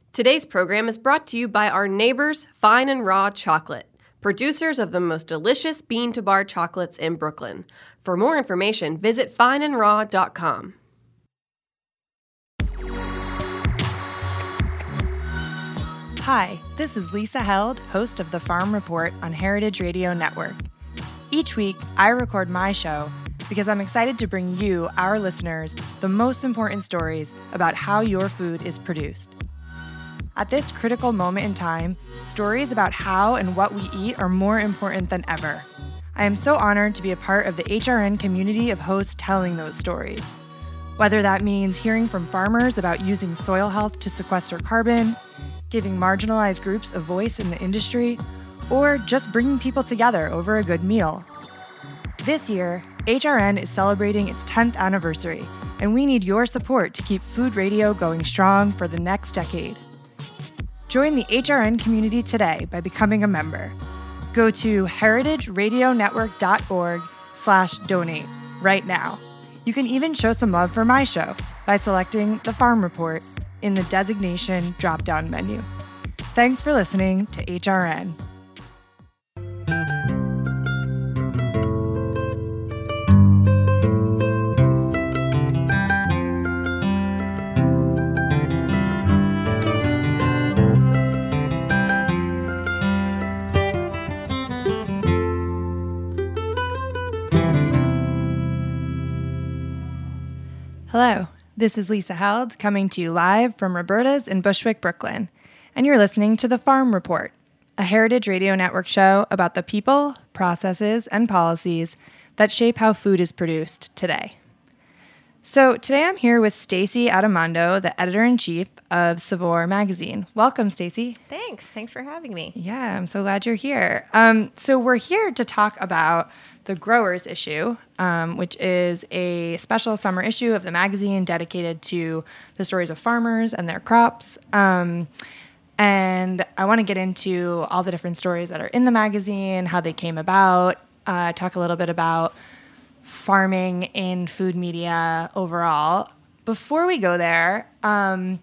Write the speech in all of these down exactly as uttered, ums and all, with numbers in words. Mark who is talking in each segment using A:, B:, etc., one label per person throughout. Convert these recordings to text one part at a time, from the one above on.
A: Today's program is brought to you by our neighbors, Fine and Raw Chocolate, producers of the most delicious bean-to-bar chocolates in Brooklyn. For more information, visit fine and raw dot com.
B: Hi, this is Lisa Held, host of The Farm Report on Heritage Radio Network. Each week, I record my show because I'm excited to bring you, our listeners, the most important stories about how your food is produced. At this critical moment in time, stories about how and what we eat are more important than ever. I am so honored to be a part of the H R N community of hosts telling those stories. Whether that means hearing from farmers about using soil health to sequester carbon, giving marginalized groups a voice in the industry, or just bringing people together over a good meal. This year, H R N is celebrating its tenth anniversary, and we need your support to keep food radio going strong for the next decade. Join the H R N community today by becoming a member. Go to heritageradionetwork.org slash donate right now. You can even show some love for my show by selecting The Farm Report in the designation drop-down menu. Thanks for listening to H R N. Hello, this is Lisa Held coming to you live from Roberta's in Bushwick, Brooklyn, and you're listening to The Farm Report, a Heritage Radio Network show about the people, processes, and policies that shape how food is produced today. So today I'm here with Stacey Adamando, the editor-in-chief of Saveur magazine. Welcome, Stacey.
C: Thanks. Thanks for having me.
B: Yeah, I'm so glad you're here. Um, so we're here to talk about the Growers issue, um, which is a special summer issue of the magazine dedicated to the stories of farmers and their crops. Um, and I want to get into all the different stories that are in the magazine, how they came about, uh, talk a little bit about farming in food media overall. Before we go there, um,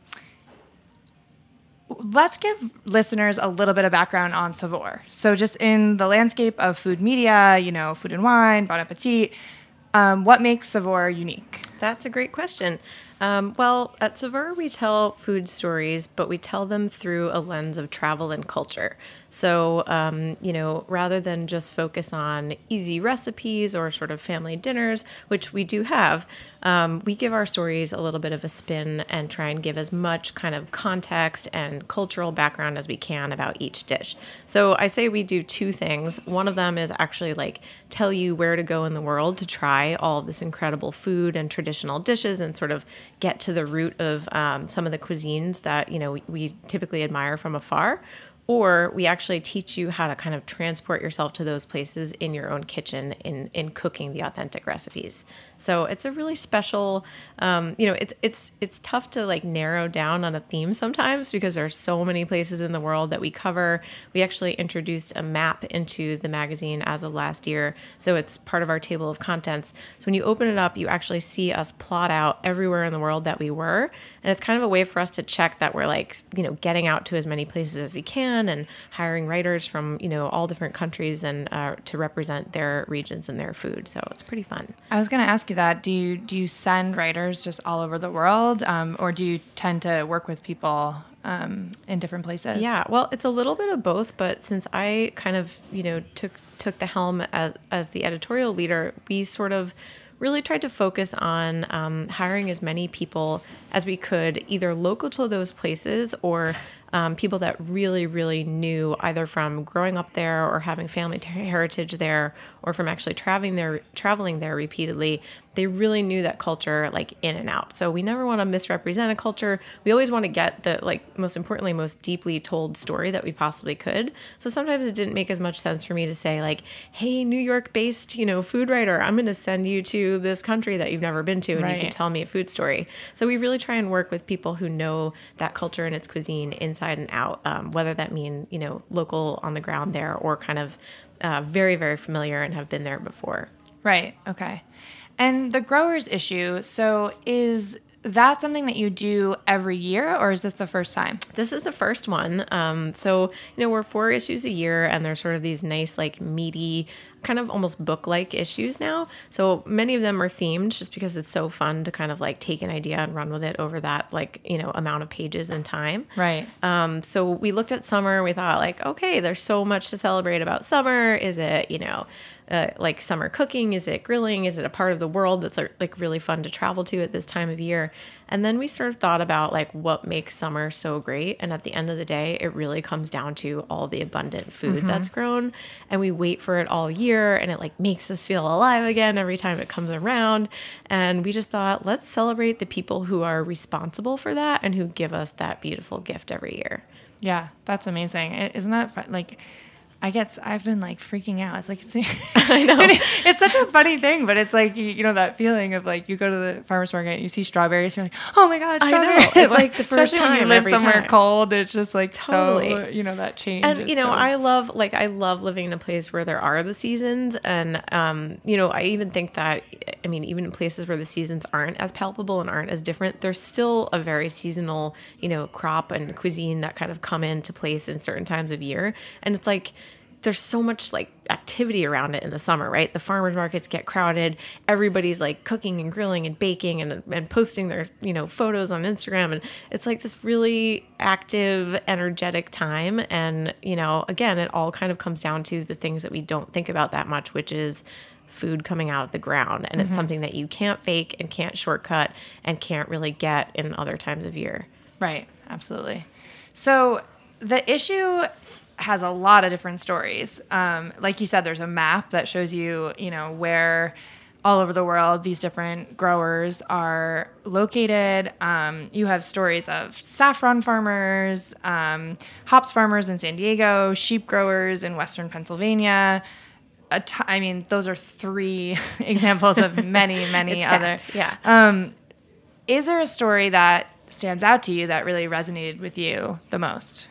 B: let's give listeners a little bit of background on Saveur. So just in the landscape of food media, you know, Food and Wine, Bon Appetit, um, what makes Saveur unique?
C: That's a great question. Um, well, at Saveur, we tell food stories, but we tell them through a lens of travel and culture. So, um, you know, rather than just focus on easy recipes or sort of family dinners, which we do have, um, we give our stories a little bit of a spin and try and give as much kind of context and cultural background as we can about each dish. So I say we do two things. One of them is actually like tell you where to go in the world to try all this incredible food and traditional dishes and sort of get to the root of um, some of the cuisines that, you know, we, we typically admire from afar. Or we actually teach you how to kind of transport yourself to those places in your own kitchen in, in cooking the authentic recipes. So it's a really special, um, you know, it's it's it's tough to like narrow down on a theme sometimes because there's so many places in the world that we cover. We actually introduced a map into the magazine as of last year, so it's part of our table of contents. So when you open it up, you actually see us plot out everywhere in the world that we were, and it's kind of a way for us to check that we're like, you know, getting out to as many places as we can and hiring writers from, you know, all different countries and uh, to represent their regions and their food. So it's pretty fun.
B: I was going to ask you that. Do you do you send writers just all over the world, um, or do you tend to work with people um, in different places?
C: Yeah, well, it's a little bit of both, but since I kind of, you know, took took the helm as as the editorial leader, we sort of really tried to focus on um, hiring as many people as we could, either local to those places or um, people that really, really knew either from growing up there or having family heritage there or from actually traveling there, traveling there repeatedly. They really knew that culture like in and out. So we never want to misrepresent a culture. We always want to get the, like, most importantly, most deeply told story that we possibly could. So sometimes it didn't make as much sense for me to say like, hey, New York-based, you know, food writer, I'm going to send you to this country that you've never been to and right. you can tell me a food story. So we really try and work with people who know that culture and its cuisine inside and out, um, whether that mean, you know, local on the ground there or kind of uh, very, very familiar and have been there before.
B: Right. Okay. And the growers issue, so is that something that you do every year, or is this the first time?
C: This is the first one. Um, so, you know, we're four issues a year, and they're sort of these nice, like, meaty, kind of almost book-like issues now. So many of them are themed just because it's so fun to kind of, like, take an idea and run with it over that, like, you know, amount of pages and time.
B: Right.
C: Um, so we looked at summer. We thought, like, okay, there's so much to celebrate about summer. Is it, you know... Uh, like summer cooking? Is it grilling? Is it a part of the world that's like really fun to travel to at this time of year? And then we sort of thought about like what makes summer so great. And at the end of the day, it really comes down to all the abundant food mm-hmm. that's grown. And we wait for it all year, and it like makes us feel alive again every time it comes around. And we just thought, let's celebrate the people who are responsible for that and who give us that beautiful gift every year.
B: Yeah, that's amazing. Isn't that fun? Like, I guess I've been like freaking out. It's like, it's,
C: I know.
B: It's such a funny thing, but it's like, you, you know, that feeling of like, you go to the farmer's market and you see strawberries, you're like, oh my God, strawberries.
C: I know. It's like the first
B: Especially
C: time
B: when you live
C: every
B: somewhere
C: time.
B: cold. It's just like,
C: Totally.
B: so, you know, that change.
C: And, you know,
B: so...
C: I love, like, I love living in a place where there are the seasons. And, um, you know, I even think that, I mean, even in places where the seasons aren't as palpable and aren't as different, there's still a very seasonal, you know, crop and cuisine that kind of come into place in certain times of year. And it's like, there's so much like activity around it in the summer, right? The farmers markets get crowded. Everybody's like cooking and grilling and baking and and posting their, you know, photos on Instagram. And it's like this really active, energetic time. And, you know, again, it all kind of comes down to the things that we don't think about that much, which is food coming out of the ground. And mm-hmm. it's something that you can't fake and can't shortcut and can't really get in other times of year.
B: Right. Absolutely. So the issue has a lot of different stories. Um, like you said, there's a map that shows you, you know, where all over the world these different growers are located. Um, you have stories of saffron farmers, um, hops farmers in San Diego, sheep growers in Western Pennsylvania. A t- I mean, those are three examples of many, many other.
C: Yeah.
B: Um, is there a story that stands out to you that really resonated with you the most?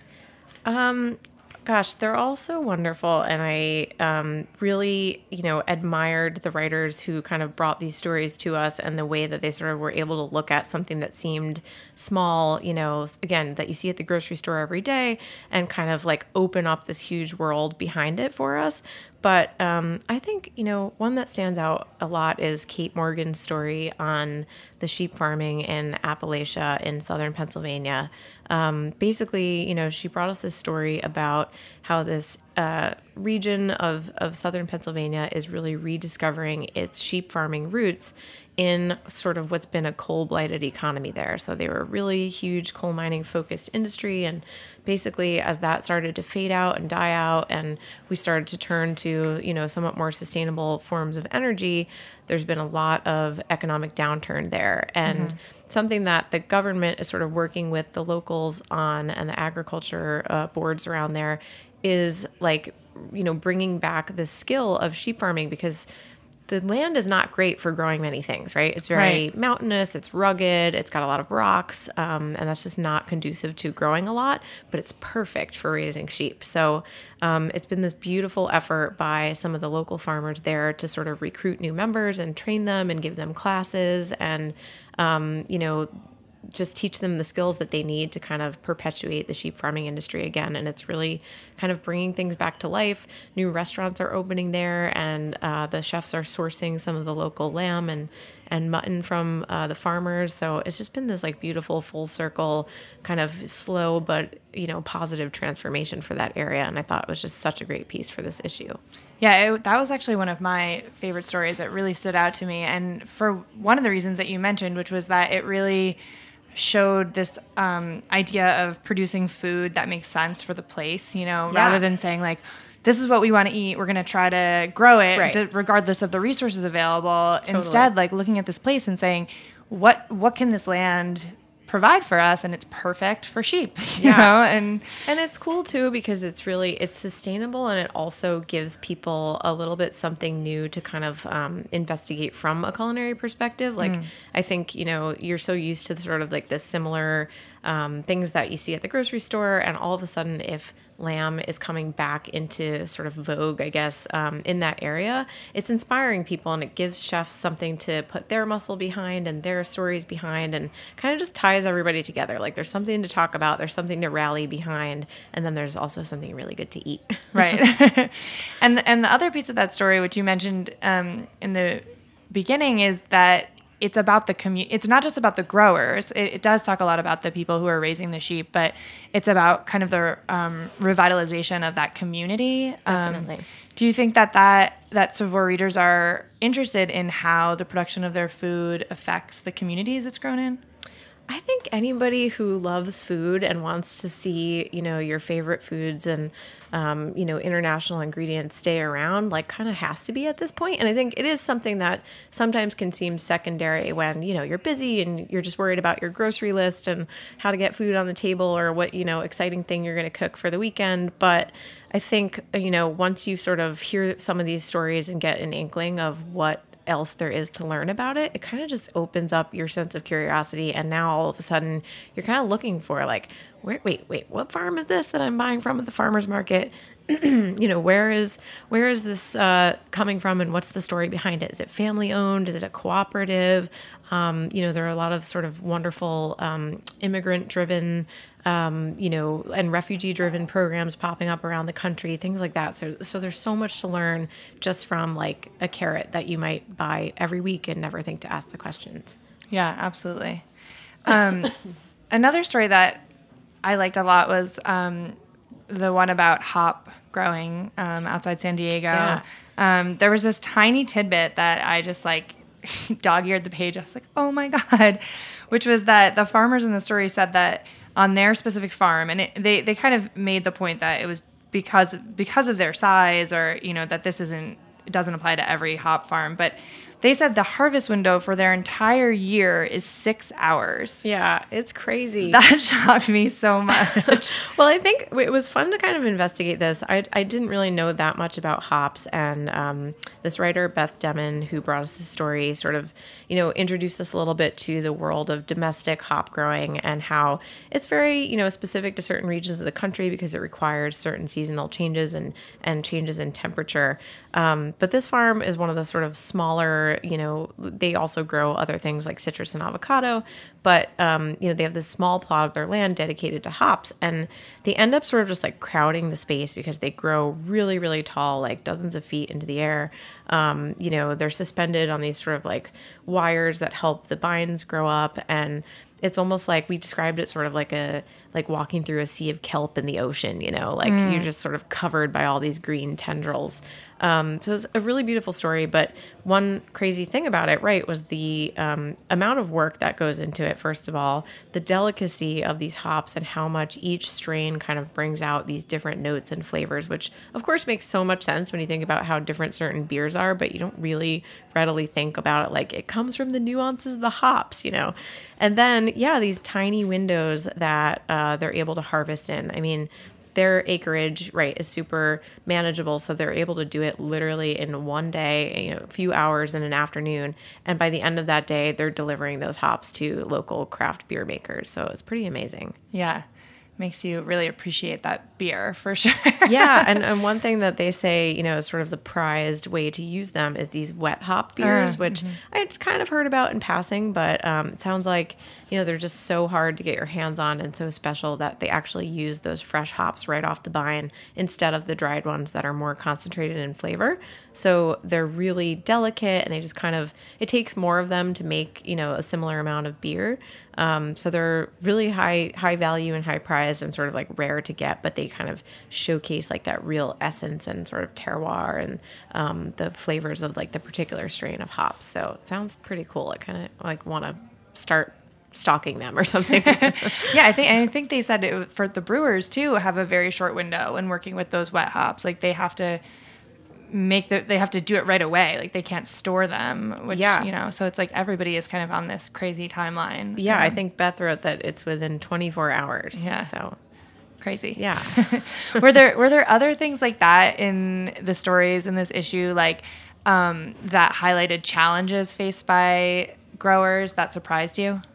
C: Um, Gosh, they're all so wonderful. And I um, really, you know, admired the writers who kind of brought these stories to us and the way that they sort of were able to look at something that seemed small, you know, again, that you see at the grocery store every day and kind of like open up this huge world behind it for us. But um, I think, you know, one that stands out a lot is Kate Morgan's story on the sheep farming in Appalachia in southern Pennsylvania. Um, basically, you know, she brought us this story about how this uh, region of, of southern Pennsylvania is really rediscovering its sheep farming roots in sort of what's been a coal-blighted economy there. So they were a really huge coal mining focused industry, and basically as that started to fade out and die out and we started to turn to, you know, somewhat more sustainable forms of energy, there's been a lot of economic downturn there. And mm-hmm. something that the government is sort of working with the locals on and the agriculture uh, boards around there is like, you know, bringing back the skill of sheep farming, because the land is not great for growing many things, right? It's very right. mountainous, it's rugged, it's got a lot of rocks, um, and that's just not conducive to growing a lot, but it's perfect for raising sheep. So um, it's been this beautiful effort by some of the local farmers there to sort of recruit new members and train them and give them classes and, um, you know, just teach them the skills that they need to kind of perpetuate the sheep farming industry again. And it's really kind of bringing things back to life. New restaurants are opening there, and uh, the chefs are sourcing some of the local lamb and, and mutton from uh, the farmers. So it's just been this like beautiful full circle kind of slow, but, you know, positive transformation for that area. And I thought it was just such a great piece for this issue.
B: Yeah, it, that was actually one of my favorite stories that really stood out to me. And for one of the reasons that you mentioned, which was that it really showed this um, idea of producing food that makes sense for the place, you know, yeah. rather than saying like, this is what we want to eat, we're going to try to grow it right. to, regardless of the resources available. Totally. Instead, like looking at this place and saying, what what can this land provide for us? And it's perfect for sheep, you yeah. know? And
C: and it's cool too, because it's really, it's sustainable, and it also gives people a little bit something new to kind of um, investigate from a culinary perspective. Like, mm. I think, you know, you're so used to sort of like this similar um, things that you see at the grocery store. And all of a sudden, if lamb is coming back into sort of vogue, I guess, um, in that area, it's inspiring people, and it gives chefs something to put their muscle behind and their stories behind, and kind of just ties everybody together. Like there's something to talk about, there's something to rally behind, and then there's also something really good to eat.
B: Right. and and the other piece of that story, which you mentioned um, in the beginning, is that it's about the commu- It's not just about the growers. It, it does talk a lot about the people who are raising the sheep, but it's about kind of the um, revitalization of that community.
C: Definitely.
B: Um, do you think that, that that Saveur readers are interested in how the production of their food affects the communities it's grown in?
C: I think anybody who loves food and wants to see, you know, your favorite foods and, um, you know, international ingredients stay around, like kind of has to be at this point. And I think it is something that sometimes can seem secondary when, you know, you're busy and you're just worried about your grocery list and how to get food on the table or what, you know, exciting thing you're going to cook for the weekend. But I think, you know, once you sort of hear some of these stories and get an inkling of what else there is to learn about it, it kind of just opens up your sense of curiosity. And now all of a sudden you're kind of looking for like, wait, wait, wait, what farm is this that I'm buying from at the farmer's market? You know, where is, where is this uh, coming from, and what's the story behind it? Is it family owned? Is it a cooperative? Um, you know, there are a lot of sort of wonderful um, immigrant driven, um, you know, and refugee driven programs popping up around the country, things like that. So, so there's so much to learn just from like a carrot that you might buy every week and never think to ask the questions.
B: Yeah, absolutely. Um, another story that I liked a lot was um, the one about hop growing um, outside San Diego.
C: Yeah.
B: Um, there was this tiny tidbit that I just like dog-eared the page. I was like, oh my God, which was that the farmers in the story said that on their specific farm, and it, they, they kind of made the point that it was because, because of their size, or, you know, that this isn't, it doesn't apply to every hop farm, but they said the harvest window for their entire year is six hours.
C: Yeah, it's crazy.
B: That shocked me so much.
C: Well, I think it was fun to kind of investigate this. I, I didn't really know that much about hops, and um, this writer, Beth Demon, who brought us this story, sort of, you know, introduced us a little bit to the world of domestic hop growing and how it's very, you know, specific to certain regions of the country because it requires certain seasonal changes and, and changes in temperature. Um, but this farm is one of the sort of smaller, you know, they also grow other things like citrus and avocado, but, um, you know, they have this small plot of their land dedicated to hops, and they end up sort of just like crowding the space because they grow really, really tall, like dozens of feet into the air. Um, you know, they're suspended on these sort of like wires that help the vines grow up, and it's almost like we described it sort of like a like walking through a sea of kelp in the ocean, you know, like mm. you're just sort of covered by all these green tendrils. Um, so it's a really beautiful story. But one crazy thing about it, right, was the um, amount of work that goes into it. First of all, the delicacy of these hops and how much each strain kind of brings out these different notes and flavors, which of course makes so much sense when you think about how different certain beers are, but you don't really readily think about it like it comes from the nuances of the hops, you know. And then, yeah, these tiny windows that uh, they're able to harvest in. I mean, their acreage, right, is super manageable, so they're able to do it literally in one day, you know, a few hours in an afternoon, and by the end of that day, they're delivering those hops to local craft beer makers. So it's pretty amazing.
B: Yeah. Makes you really appreciate that beer for sure.
C: Yeah, and, and one thing that they say, you know, is sort of the prized way to use them is these wet hop beers, uh, which mm-hmm. I'd kind of heard about in passing, but um, it sounds like, you know, they're just so hard to get your hands on and so special that they actually use those fresh hops right off the vine instead of the dried ones that are more concentrated in flavor. So they're really delicate, and they just kind of, it takes more of them to make, you know, a similar amount of beer. Um, so they're really high, high value and high price and sort of like rare to get, but they kind of showcase like that real essence and sort of terroir and um, the flavors of like the particular strain of hops. So it sounds pretty cool. I kind of like want to start stalking them or something.
B: Yeah, I think I think they said it for the brewers too have a very short window when working with those wet hops. Like they have to make the they have to do it right away. Like they can't store them, which, yeah. you know, so it's like everybody is kind of on this crazy timeline.
C: Yeah,
B: um,
C: I think Beth wrote that it's within twenty-four hours.
B: Yeah.
C: So
B: crazy.
C: Yeah.
B: were there were there other things like that in the stories in this issue, like um, that highlighted challenges faced by growers that surprised you?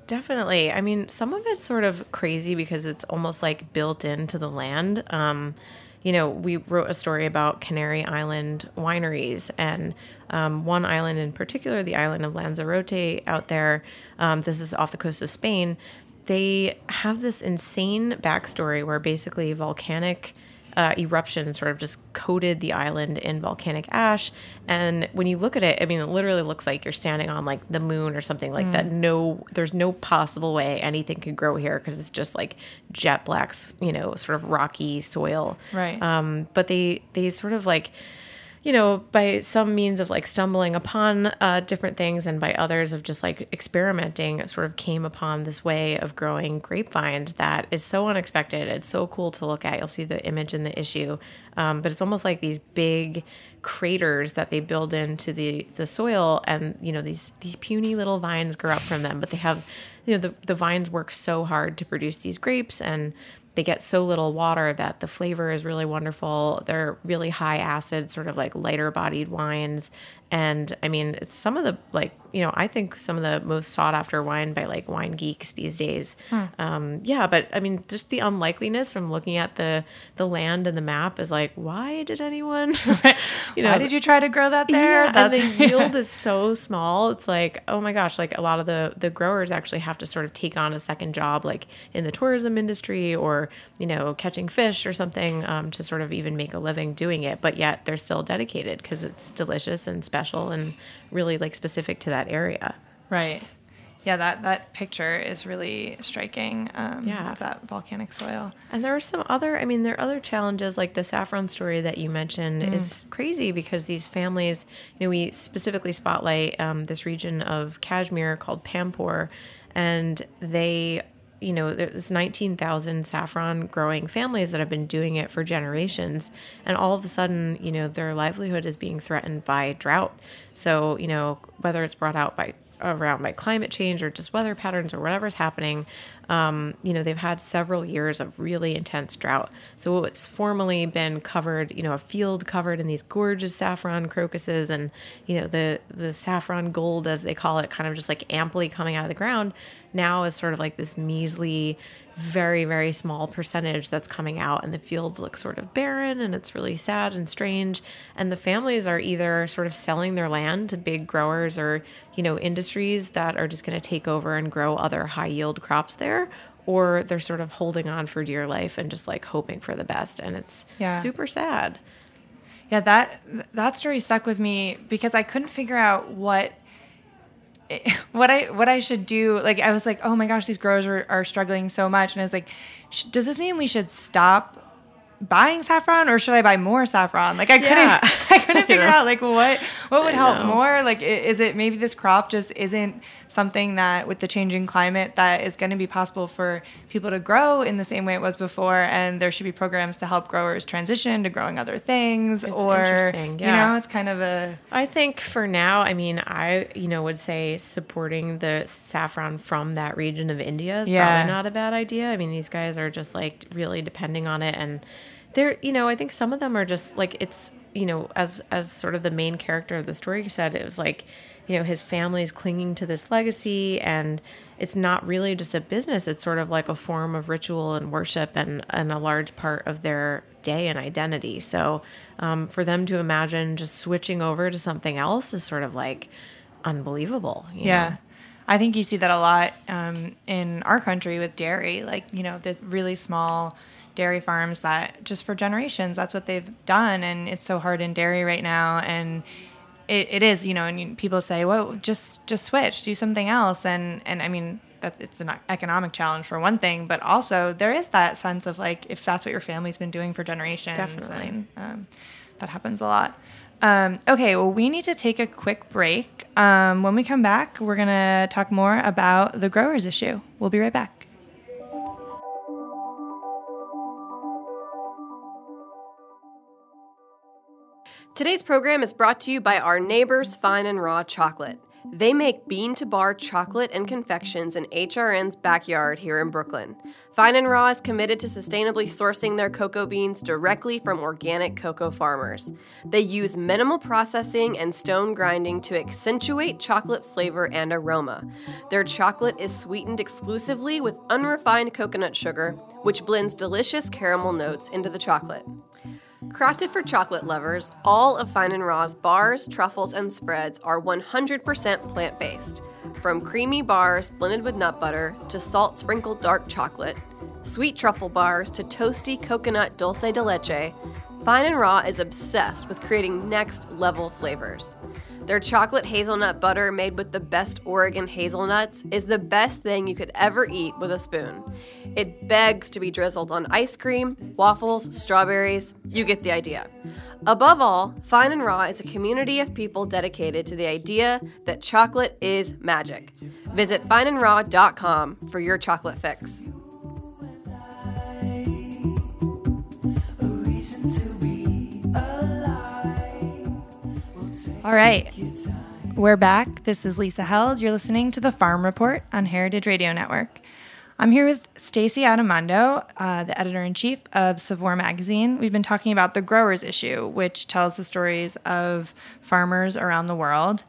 C: definitely. I mean, some of it's sort of crazy because it's almost like built into the land. Um, you know, we wrote a story about Canary Island wineries, and um, one island in particular, the island of Lanzarote out there, um, this is off the coast of Spain, they have this insane backstory where basically volcanic uh, eruption sort of just coated the island in volcanic ash. And when you look at it, I mean, it literally looks like you're standing on like the moon or something like mm. that. No, there's no possible way anything could grow here because it's just like jet black, you know, sort of rocky soil.
B: Right.
C: Um, but they, they sort of like, you know, by some means of like stumbling upon uh, different things and by others of just like experimenting, sort of came upon this way of growing grapevines that is so unexpected. It's so cool to look at. You'll see the image in the issue. Um, but it's almost like these big craters that they build into the, the soil, and, you know, these, these puny little vines grow up from them, but they have, you know, the, the vines work so hard to produce these grapes, and they get so little water that the flavor is really wonderful. They're really high acid, sort of like lighter bodied wines. And I mean, it's some of the, like, you know, I think some of the most sought after wine by like wine geeks these days. Hmm. Um, yeah, but I mean, just the unlikeliness from looking at the, the land and the map is like, why did anyone,
B: you know, why did you try to grow that there?
C: Yeah, and the yield is so small. It's like, oh my gosh, like a lot of the, the growers actually have to sort of take on a second job, like in the tourism industry or, you know, catching fish or something, um, to sort of even make a living doing it. But yet they're still dedicated because it's delicious and special and really like specific to that area.
B: Right. Yeah, that, that picture is really striking. Um,
C: yeah.
B: Of that volcanic soil.
C: And there are some other, I mean, there are other challenges, like the saffron story that you mentioned mm. is crazy because these families, you know, we specifically spotlight um, this region of Kashmir called Pampur, and they, you know, there's nineteen thousand saffron growing families that have been doing it for generations. And all of a sudden, you know, their livelihood is being threatened by drought. So, you know, whether it's brought out by around by climate change or just weather patterns or whatever's happening, um, you know, they've had several years of really intense drought. So it's formerly been covered, you know, a field covered in these gorgeous saffron crocuses and, you know, the, the saffron gold, as they call it, kind of just like amply coming out of the ground, now is sort of like this measly, very, very small percentage that's coming out, and the fields look sort of barren, and it's really sad and strange. And the families are either sort of selling their land to big growers or, you know, industries that are just going to take over and grow other high yield crops there, or they're sort of holding on for dear life and just like hoping for the best. And it's yeah. super sad.
B: Yeah, that that story stuck with me because I couldn't figure out what what I what I should do. Like, I was like, oh my gosh, these growers are, are struggling so much. And I was like, sh- does this mean we should stop buying saffron, or should I buy more saffron? Like, I couldn't,
C: yeah.
B: I couldn't figure out like what, what would help more. Like, is it maybe this crop just isn't something that with the changing climate that is going to be possible for people to grow in the same way it was before, and there should be programs to help growers transition to growing other things?
C: It's
B: or,
C: interesting. Yeah.
B: You know, it's kind of a...
C: I think for now, I mean, I, you know, would say supporting the saffron from that region of India is yeah. probably not a bad idea. I mean, these guys are just like really depending on it, and they're, you know, I think some of them are just like, it's, you know, as as sort of the main character of the story said, it was like, you know, his family is clinging to this legacy, and it's not really just a business. It's sort of like a form of ritual and worship, and, and a large part of their day and identity. So um, for them to imagine just switching over to something else is sort of like unbelievable. You
B: yeah.
C: know?
B: I think you see that a lot um, in our country with dairy, like, you know, the really small dairy farms that just for generations, that's what they've done. And it's so hard in dairy right now. And it, it is, you know, and you, people say, well, just, just switch, do something else. And, and I mean, that it's an economic challenge for one thing, but also there is that sense of like, if that's what your family's been doing for generations.
C: Definitely.
B: And, um, that happens a lot. Um, okay, well, we need to take a quick break. Um, when we come back, we're going to talk more about the growers issue. We'll be right back.
A: Today's program is brought to you by our neighbors Fine and Raw Chocolate. They make bean-to-bar chocolate and confections in H R N's backyard here in Brooklyn. Fine and Raw is committed to sustainably sourcing their cocoa beans directly from organic cocoa farmers. They use minimal processing and stone grinding to accentuate chocolate flavor and aroma. Their chocolate is sweetened exclusively with unrefined coconut sugar, which blends delicious caramel notes into the chocolate. Crafted for chocolate lovers, all of Fine and Raw's bars, truffles, and spreads are one hundred percent plant-based. From creamy bars blended with nut butter to salt-sprinkled dark chocolate, sweet truffle bars to toasty coconut dulce de leche, Fine and Raw is obsessed with creating next-level flavors. Their chocolate hazelnut butter made with the best Oregon hazelnuts is the best thing you could ever eat with a spoon. It begs to be drizzled on ice cream, waffles, strawberries. You get the idea. Above all, Fine and Raw is a community of people dedicated to the idea that chocolate is magic. Visit fine and raw dot com for your chocolate fix.
B: All right, we're back. This is Lisa Held. You're listening to the Farm Report on Heritage Radio Network. I'm here with Stacey Adamando, uh, the editor-in-chief of Savor Magazine. We've been talking about the Growers Issue, which tells the stories of farmers around the world.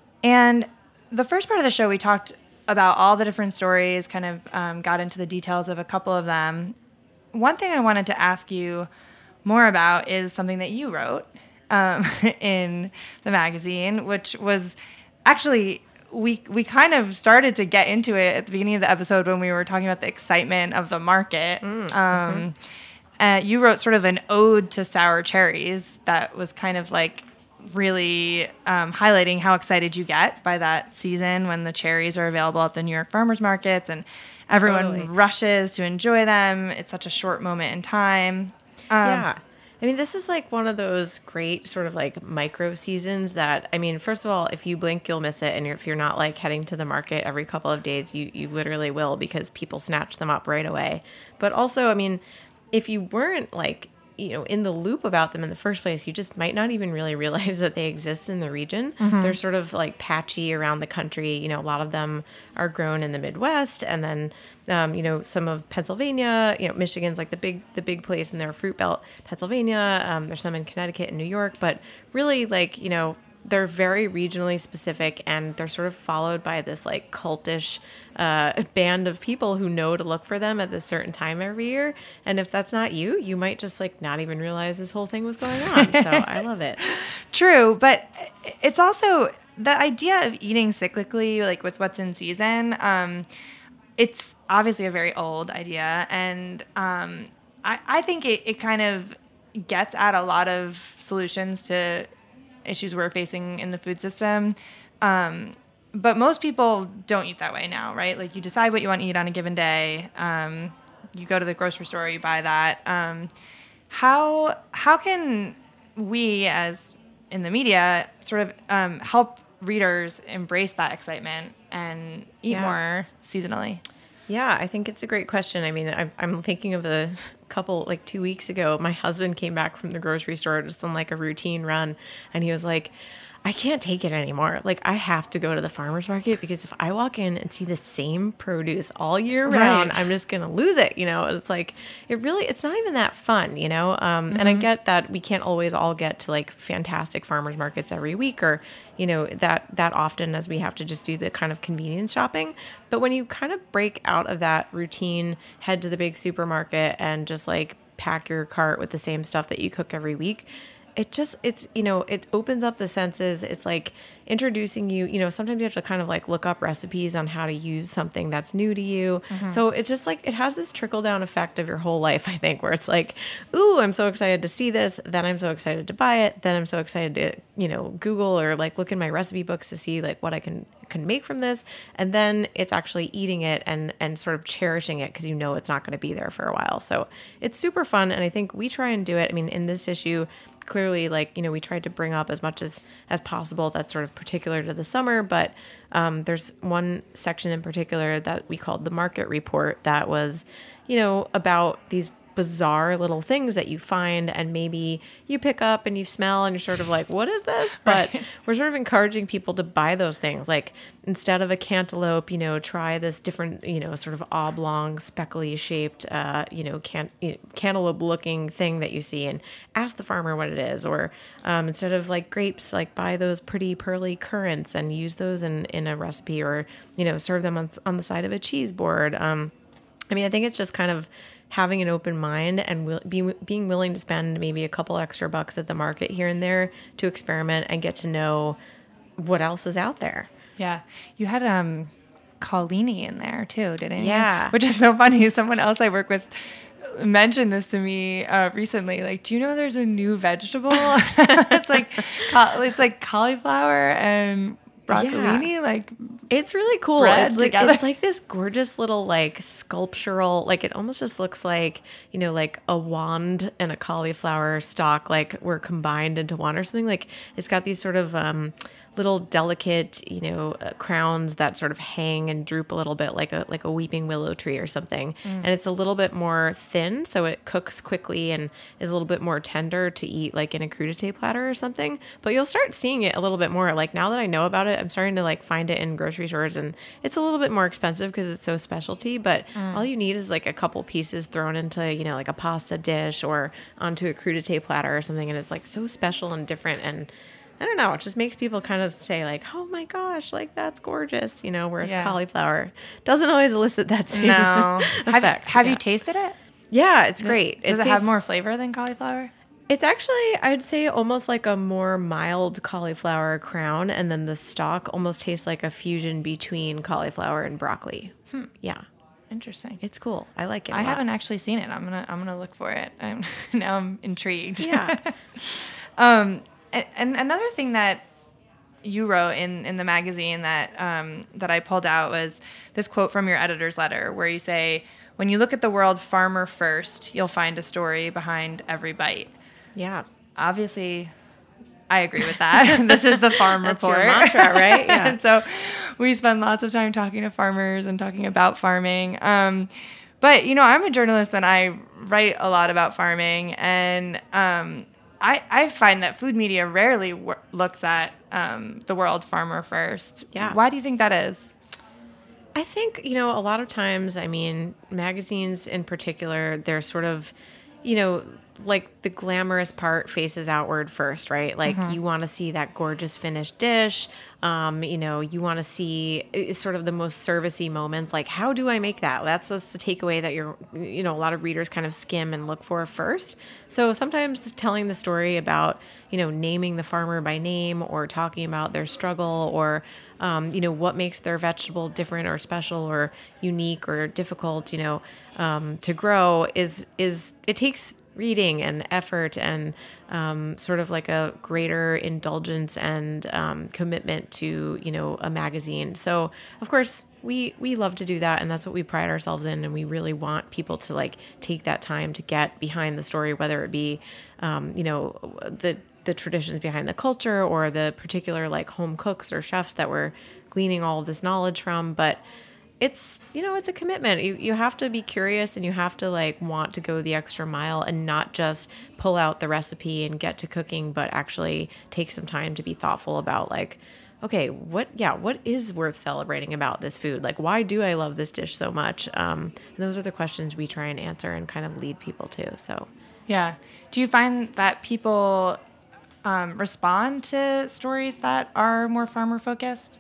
B: And the first part of the show, we talked about all the different stories, kind of um, got into the details of a couple of them. One thing I wanted to ask you more about is something that you wrote um, in the magazine, which was actually... We we kind of started to get into it at the beginning of the episode when we were talking about the excitement of the market. Mm, um, mm-hmm. uh, you wrote sort of an ode to sour cherries that was kind of like really um, highlighting how excited you get by that season when the cherries are available at the New York farmers markets and everyone totally. rushes to enjoy them. It's such a short moment in time. Um,
C: yeah. I mean, this is like one of those great sort of like micro seasons that, I mean, first of all, if you blink, you'll miss it. And if you're not like heading to the market every couple of days, you, you literally will because people snatch them up right away. But also, I mean, if you weren't like, you know, in the loop about them in the first place, you just might not even really realize that they exist in the region. Mm-hmm. They're sort of like patchy around the country. You know, a lot of them are grown in the Midwest, and then, um, you know, some of Pennsylvania, you know, Michigan's like the big, the big place in their fruit belt. Pennsylvania, um, there's some in Connecticut and New York, but really like, you know, they're very regionally specific, and they're sort of followed by this like cultish uh, band of people who know to look for them at this certain time every year. And if that's not you, you might just like not even realize this whole thing was going on. So I love it.
B: True. But it's also the idea of eating cyclically, like with what's in season. Um, it's obviously a very old idea. And um, I, I think it, it kind of gets at a lot of solutions to issues we're facing in the food system. Um, but most people don't eat that way now, right? Like you decide what you want to eat on a given day. Um, you go to the grocery store, you buy that. Um, how how can we, as in the media, sort of um, help readers embrace that excitement and eat yeah. more seasonally?
C: Yeah, I think it's a great question. I mean, I'm, I'm thinking of a couple, like two weeks ago, my husband came back from the grocery store just on like a routine run, and he was like, I can't take it anymore. Like, I have to go to the farmer's market because if I walk in and see the same produce all year round, right. I'm just going to lose it. You know, it's like, it really, it's not even that fun, you know? Um, mm-hmm. And I get that we can't always all get to like fantastic farmer's markets every week or, you know, that, that often as we have to just do the kind of convenience shopping. But when you kind of break out of that routine, head to the big supermarket and just like pack your cart with the same stuff that you cook every week, it just, it's, you know, it opens up the senses. It's like introducing you, you know, sometimes you have to kind of like look up recipes on how to use something that's new to you. Mm-hmm. So it's just like, it has this trickle down effect of your whole life, I think, where it's like, ooh, I'm so excited to see this. Then I'm so excited to buy it. Then I'm so excited to, you know, Google or like look in my recipe books to see like what I can, can make from this. And then it's actually eating it and, and sort of cherishing it because you know it's not going to be there for a while. So it's super fun. And I think we try and do it. I mean, in this issue, clearly, like, you know, we tried to bring up as much as, as possible that's sort of particular to the summer, but um, there's one section in particular that we called the market report that was, you know, about these bizarre little things that you find and maybe you pick up and you smell and you're sort of like, what is this? But right. we're sort of encouraging people to buy those things. Like instead of a cantaloupe, you know, try this different, you know, sort of oblong, speckly shaped, uh, you know, can, you know, cantaloupe looking thing that you see and ask the farmer what it is. Or um, instead of like grapes, like buy those pretty pearly currants and use those in, in a recipe, or, you know, serve them on, on the side of a cheese board. Um, I mean, I think it's just kind of having an open mind and will, be, being willing to spend maybe a couple extra bucks at the market here and there to experiment and get to know what else is out there.
B: Yeah. You had um, Collini in there too, didn't you?
C: Yeah.
B: Which is so funny. Someone else I work with mentioned this to me uh, recently. Like, do you know there's a new vegetable? It's like it's like cauliflower and broccolini, yeah. like
C: it's really cool. It's like, it's like this gorgeous little like sculptural, like it almost just looks like, you know, like a wand and a cauliflower stalk like were combined into one or something. Like it's got these sort of um little delicate, you know, uh, crowns that sort of hang and droop a little bit like a like a weeping willow tree or something. Mm. And it's a little bit more thin, so it cooks quickly and is a little bit more tender to eat like in a crudité platter or something. But you'll start seeing it a little bit more. Like now that I know about it, I'm starting to like find it in grocery stores, and it's a little bit more expensive because it's so specialty, but mm. all you need is like a couple pieces thrown into, you know, like a pasta dish or onto a crudité platter or something, and it's like so special and different. And I don't know, it just makes people kind of say like, oh my gosh, like that's gorgeous, you know, whereas yeah. cauliflower doesn't always elicit that same
B: no.
C: effect.
B: Have, have
C: yeah.
B: you tasted it?
C: Yeah, it's great.
B: Does
C: it,
B: it tastes, have more flavor than cauliflower?
C: It's actually, I'd say almost like a more mild cauliflower crown, and then the stalk almost tastes like a fusion between cauliflower and broccoli. Hmm. Yeah.
B: Interesting.
C: It's cool. I like it.
B: I haven't actually seen it. I'm gonna I'm gonna look for it. I'm, now I'm intrigued.
C: Yeah.
B: um. And, and another thing that you wrote in, in the magazine that um, that I pulled out was this quote from your editor's letter where you say, when you look at the world farmer first, you'll find a story behind every bite.
C: Yeah.
B: Obviously, I agree with that. This is the Farm
C: That's
B: Report.
C: Your mantra, right? Yeah.
B: And so we spend lots of time talking to farmers and talking about farming. Um, but, you know, I'm a journalist and I write a lot about farming, and um I, I find that food media rarely w- looks at um, the world farmer first.
C: Yeah.
B: Why do you think that is?
C: I think, you know, a lot of times, I mean, magazines in particular, they're sort of, you know, like the glamorous part faces outward first, right? Like mm-hmm. you want to see that gorgeous finished dish. Um, you know, you want to see sort of the most servicey moments. Like, how do I make that? That's, that's the takeaway that you're, you know, a lot of readers kind of skim and look for first. So sometimes telling the story about, you know, naming the farmer by name or talking about their struggle or, um, you know, what makes their vegetable different or special or unique or difficult, you know, um, to grow is, is it takes reading and effort and um, sort of like a greater indulgence and um, commitment to, you know, a magazine. So, of course, we we love to do that, and that's what we pride ourselves in, and we really want people to, like, take that time to get behind the story, whether it be, um, you know, the the traditions behind the culture or the particular, like, home cooks or chefs that we're gleaning all of this knowledge from. But it's, you know, it's a commitment. You you have to be curious, and you have to like want to go the extra mile and not just pull out the recipe and get to cooking, but actually take some time to be thoughtful about like, okay, what, yeah, what is worth celebrating about this food? Like, why do I love this dish so much? Um, and those are the questions we try and answer and kind of lead people to. So,
B: yeah. Do you find that people um, respond to stories that are more farmer focused?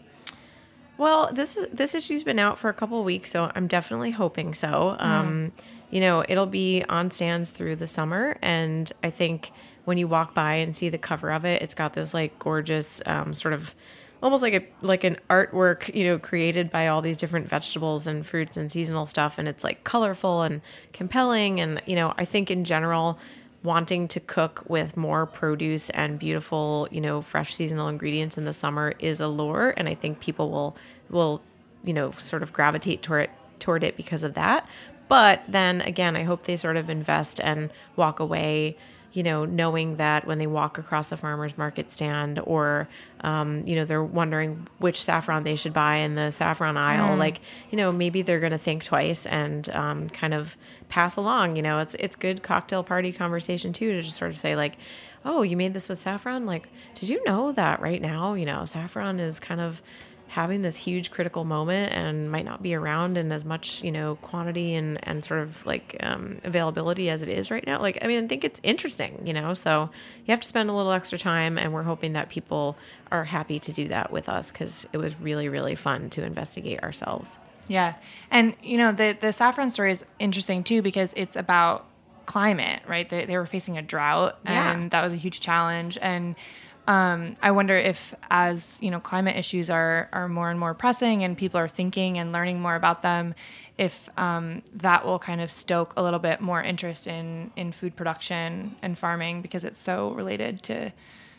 C: Well, this is this issue's been out for a couple of weeks, so I'm definitely hoping so. Mm. Um, you know, it'll be on stands through the summer, and I think when you walk by and see the cover of it, it's got this like gorgeous um, sort of almost like a like an artwork, you know, created by all these different vegetables and fruits and seasonal stuff, and it's like colorful and compelling, and you know, I think in general, wanting to cook with more produce and beautiful, you know, fresh seasonal ingredients in the summer is a lure. And I think people will, will, you know, sort of gravitate toward it, toward it because of that. But then again, I hope they sort of invest and walk away you know, knowing that when they walk across a farmer's market stand or, um, you know, they're wondering which saffron they should buy in the saffron aisle, mm. like, you know, maybe they're going to think twice and um, kind of pass along. You know, it's it's good cocktail party conversation, too, to just sort of say, like, oh, you made this with saffron? Like, did you know that right now, you know, saffron is kind of having this huge critical moment and might not be around in as much, you know, quantity and, and sort of like um, availability as it is right now. Like, I mean, I think it's interesting, you know, so you have to spend a little extra time, and we're hoping that people are happy to do that with us because it was really, really fun to investigate ourselves.
B: Yeah. And, you know, the, the saffron story is interesting too, because it's about climate, right? They, they were facing a drought,
C: yeah.
B: and that was a huge challenge. And Um, I wonder if, as you know, climate issues are, are more and more pressing, and people are thinking and learning more about them, if um, that will kind of stoke a little bit more interest in, in food production and farming, because it's so related to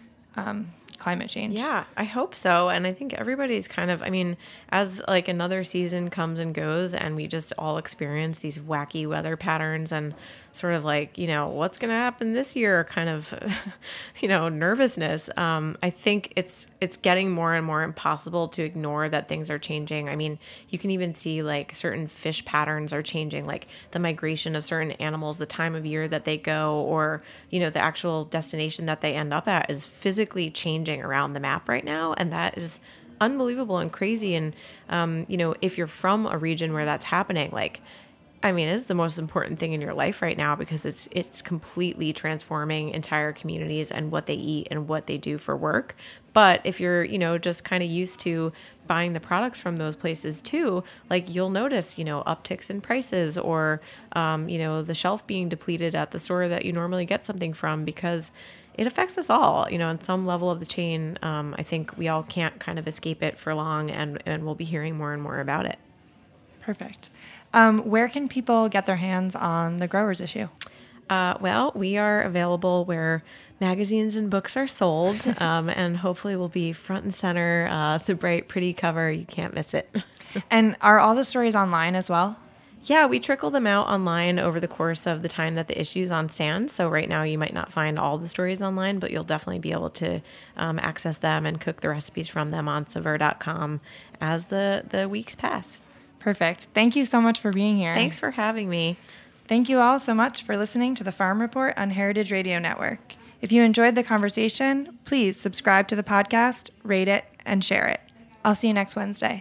B: um, climate change.
C: Yeah, I hope so. And I think everybody's kind of, I mean, as like another season comes and goes, and we just all experience these wacky weather patterns and sort of like, you know, what's going to happen this year kind of, you know, nervousness. Um, I think it's it's getting more and more impossible to ignore that things are changing. I mean, you can even see like certain fish patterns are changing, like the migration of certain animals, the time of year that they go, or, you know, the actual destination that they end up at is physically changing around the map right now. And that is unbelievable and crazy. And, um, you know, if you're from a region where that's happening, like, I mean, it's the most important thing in your life right now, because it's it's completely transforming entire communities and what they eat and what they do for work. But if you're, you know, just kind of used to buying the products from those places too, like you'll notice, you know, upticks in prices, or, um, you know, the shelf being depleted at the store that you normally get something from, because it affects us all, you know, on some level of the chain. Um, I think we all can't kind of escape it for long, and, and we'll be hearing more and more about it.
B: Perfect. Um, where can people get their hands on the Growers issue?
C: Uh, well, we are available where magazines and books are sold, um, and hopefully we'll be front and center. Uh, the bright, pretty cover, you can't miss it.
B: And are all the stories online as well?
C: Yeah, we trickle them out online over the course of the time that the issue's on stand. So right now you might not find all the stories online, but you'll definitely be able to um, access them and cook the recipes from them on saveur dot com as the, the weeks pass.
B: Perfect. Thank you so much for being here.
C: Thanks for having me.
B: Thank you all so much for listening to the Farm Report on Heritage Radio Network. If you enjoyed the conversation, please subscribe to the podcast, rate it, and share it. I'll see you next Wednesday.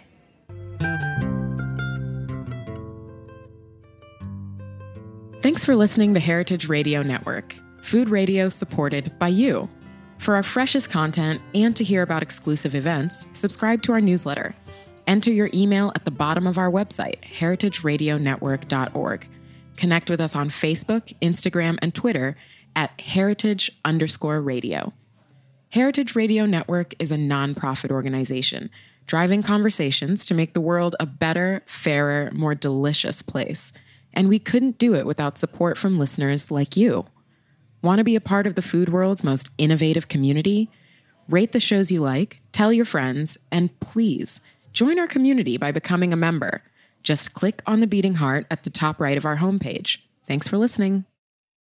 D: Thanks for listening to Heritage Radio Network, food radio supported by you. For our freshest content and to hear about exclusive events, subscribe to our newsletter. Enter your email at the bottom of our website, heritage radio network dot org. Connect with us on Facebook, Instagram, and Twitter at heritage underscore radio. Heritage Radio Network is a nonprofit organization driving conversations to make the world a better, fairer, more delicious place. And we couldn't do it without support from listeners like you. Want to be a part of the food world's most innovative community? Rate the shows you like, tell your friends, and please join our community by becoming a member. Just click on the beating heart at the top right of our homepage. Thanks for listening.